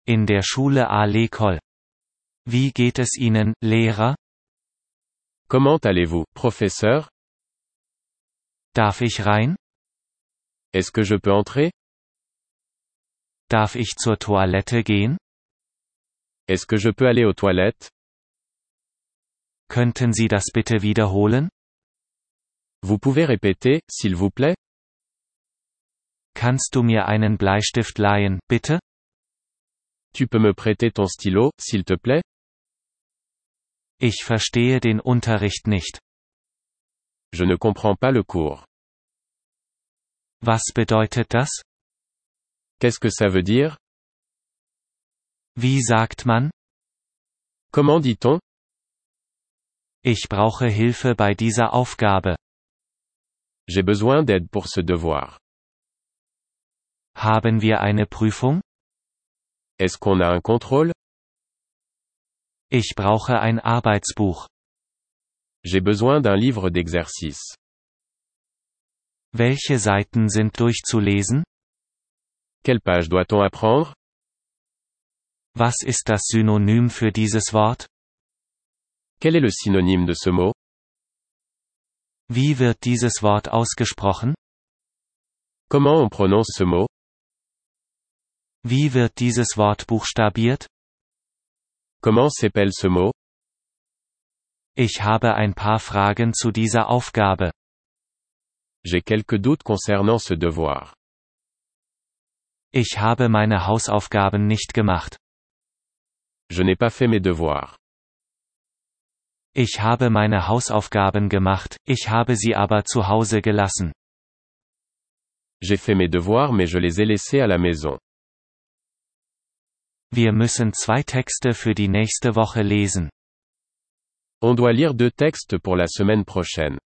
In der Schule à l'école. Wie geht es Ihnen, Lehrer? Comment allez-vous, professeur? Darf ich rein? Est-ce que je peux entrer? Darf ich zur Toilette gehen? Est-ce que je peux aller aux toilettes? Könnten Sie das bitte wiederholen? Vous pouvez répéter, s'il vous plaît? Kannst du mir einen Bleistift leihen, bitte? Tu peux me prêter ton stylo, s'il te plaît? Ich verstehe den Unterricht nicht. Je ne comprends pas le cours. Was bedeutet das? Qu'est-ce que ça veut dire? Wie sagt man? Comment dit-on? Ich brauche Hilfe bei dieser Aufgabe. J'ai besoin d'aide pour ce devoir. Haben wir eine Prüfung? Est-ce qu'on a un contrôle? Ich brauche ein Arbeitsbuch. J'ai besoin d'un livre d'exercice. Welche Seiten sind durchzulesen? Quelle page doit-on apprendre? Was ist das Synonym für dieses Wort? Quel est le synonyme de ce mot? Wie wird dieses Wort ausgesprochen? Comment on prononce ce mot? Wie wird dieses Wort buchstabiert? Comment s'appelle ce mot? Ich habe ein paar Fragen zu dieser Aufgabe. J'ai quelques doutes concernant ce devoir. Ich habe meine Hausaufgaben nicht gemacht. Je n'ai pas fait mes devoirs. Ich habe meine Hausaufgaben gemacht, ich habe sie aber zu Hause gelassen. J'ai fait mes devoirs mais je les ai laissés à la maison. Wir müssen 2 Texte für die nächste Woche lesen. On doit lire 2 textes pour la semaine prochaine.